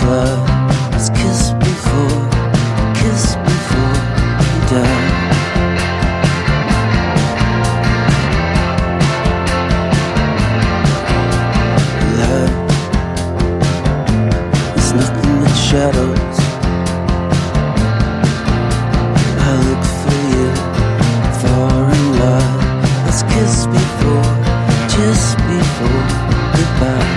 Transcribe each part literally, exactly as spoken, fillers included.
love. Let's kiss before, kiss before you die. Love is nothing but shadows. I look for you, far in love. Let's kiss before, just before goodbye.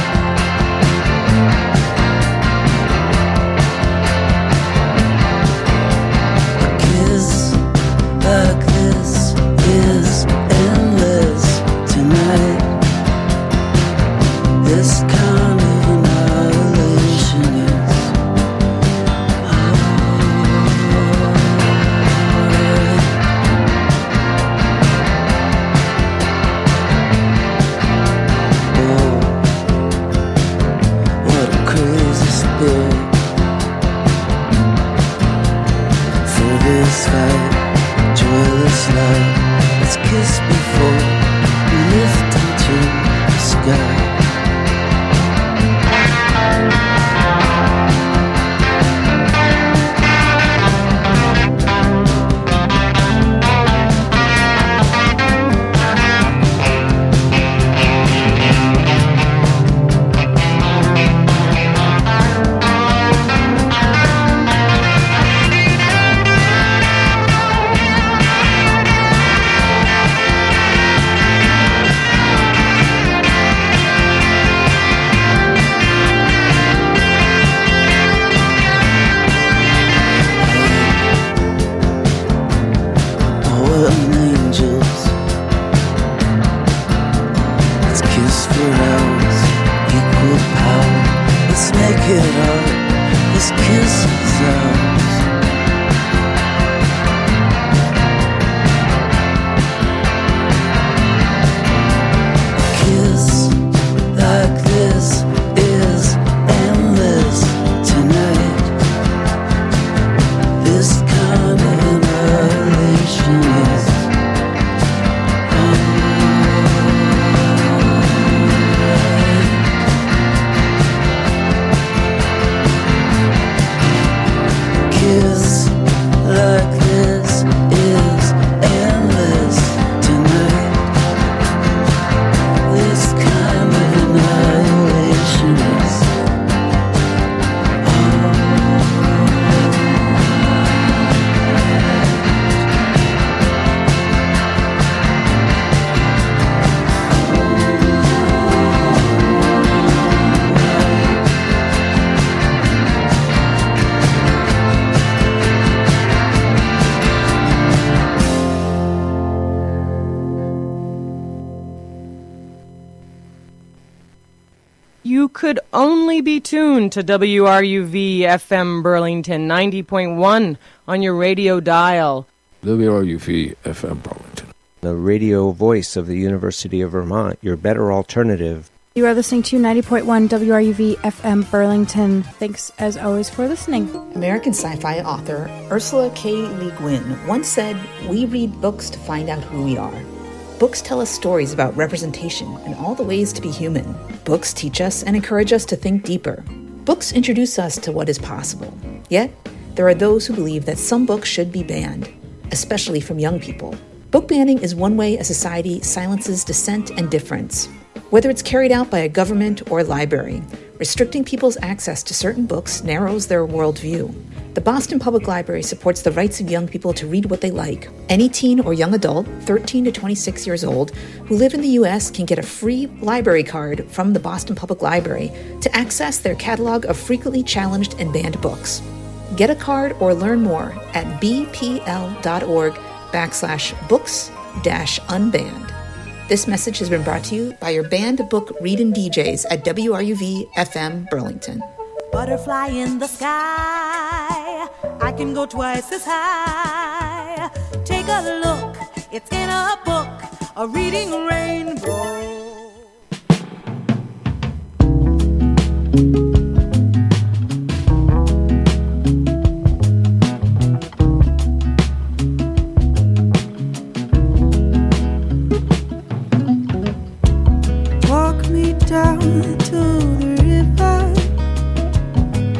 A kiss like this is endless tonight. This kind of annihilation is fight, joyless life. Let's kiss before we lift into the sky. Could only be tuned to W R U V F M Burlington ninety point one on your radio dial. W R U V F M Burlington, the radio voice of the University of Vermont, your better alternative. You are listening to ninety point one W R U V F M Burlington. Thanks, as always, for listening. American sci-fi author Ursula K. Le Guin once said, "We read books to find out who we are." Books tell us stories about representation and all the ways to be human. Books teach us and encourage us to think deeper. Books introduce us to what is possible. Yet, there are those who believe that some books should be banned, especially from young people. Book banning is one way a society silences dissent and difference. Whether it's carried out by a government or a library, restricting people's access to certain books narrows their worldview. The Boston Public Library supports the rights of young people to read what they like. Any teen or young adult, thirteen to twenty-six years old, who live in the U S can get a free library card from the Boston Public Library to access their catalog of frequently challenged and banned books. Get a card or learn more at bpl.org backslash books dash unbanned. This message has been brought to you by your banned book reading D Js at W R U V F M Burlington. Butterfly in the sky, I can go twice as high. Take a look, it's in a book, a reading rainbow. Walk me down to the river,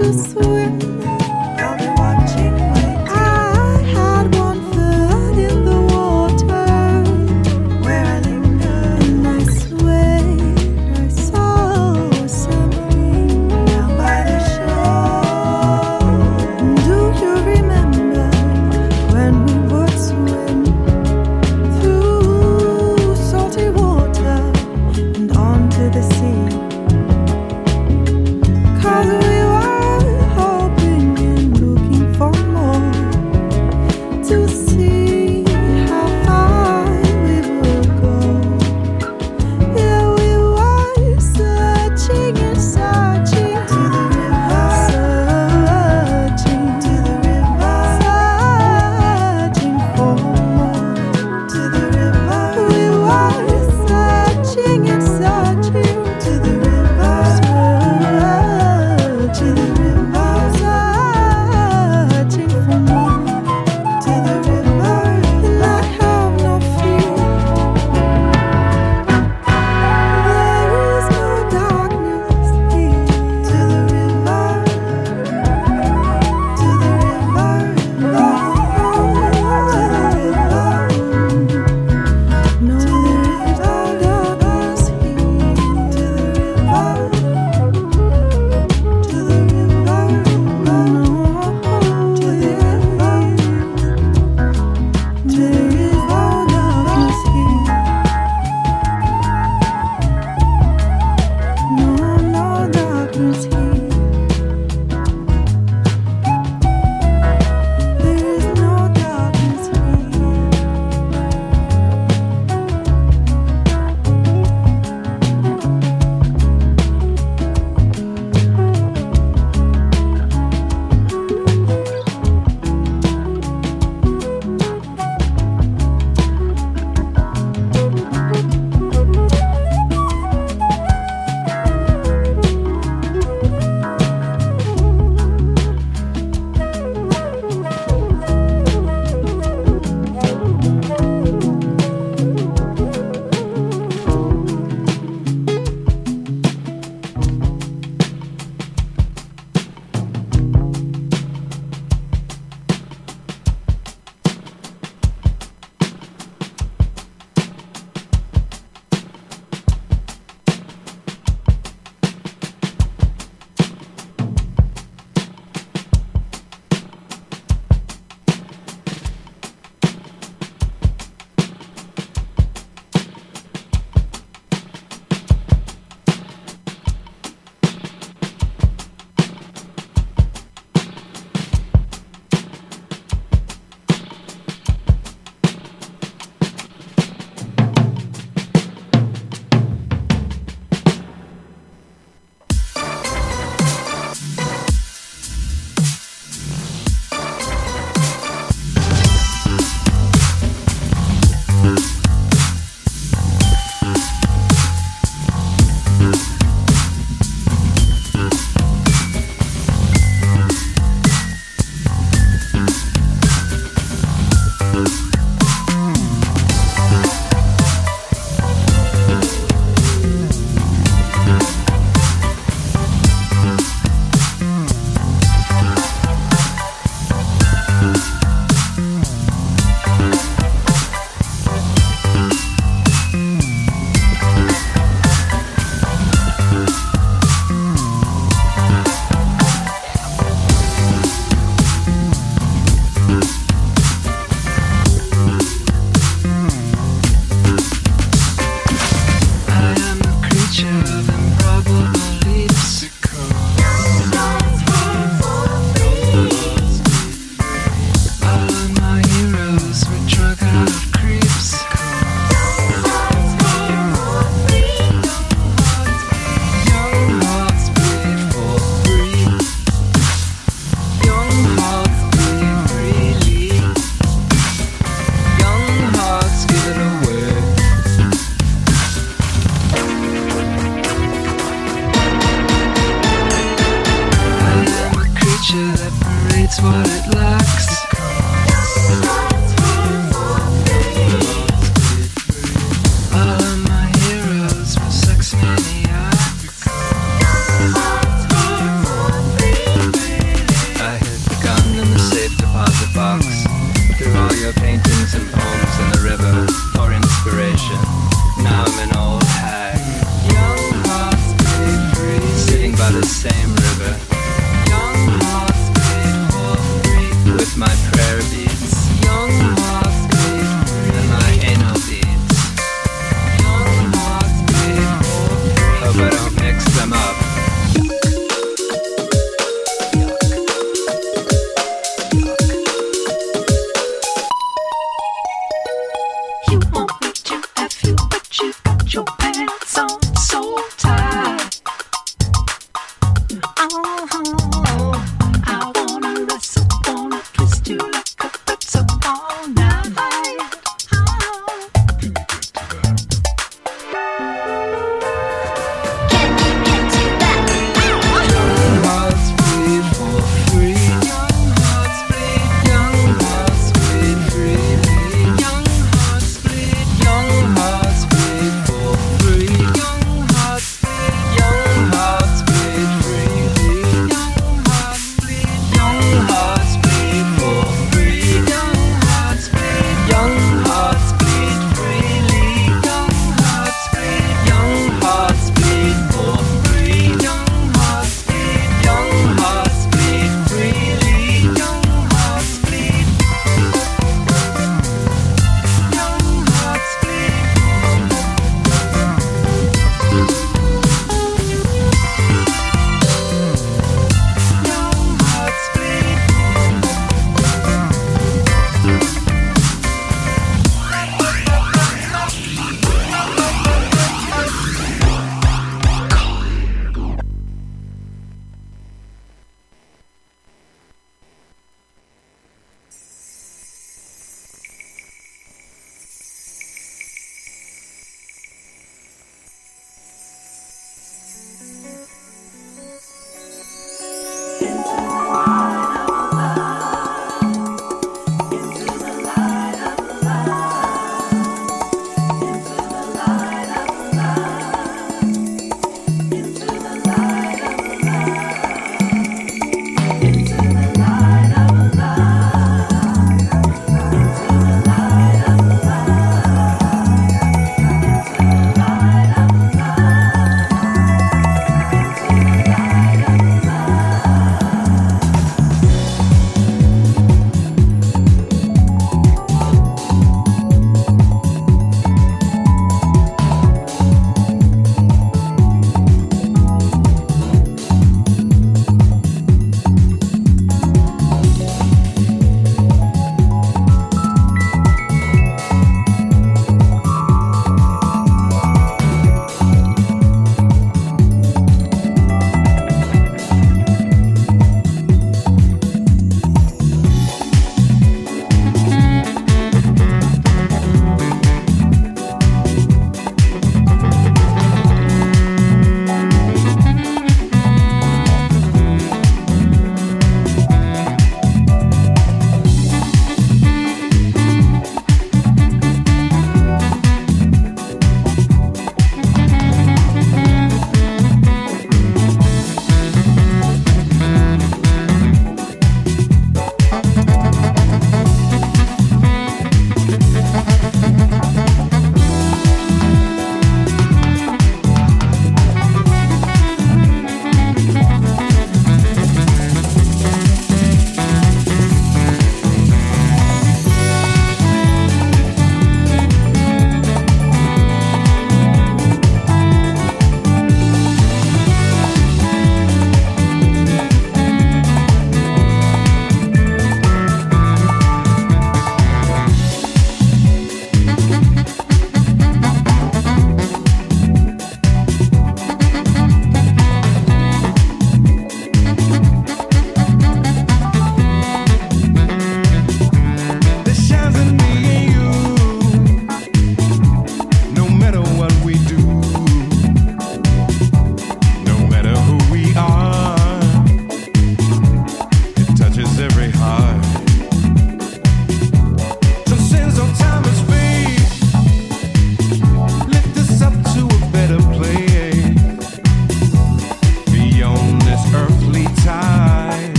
too sweet.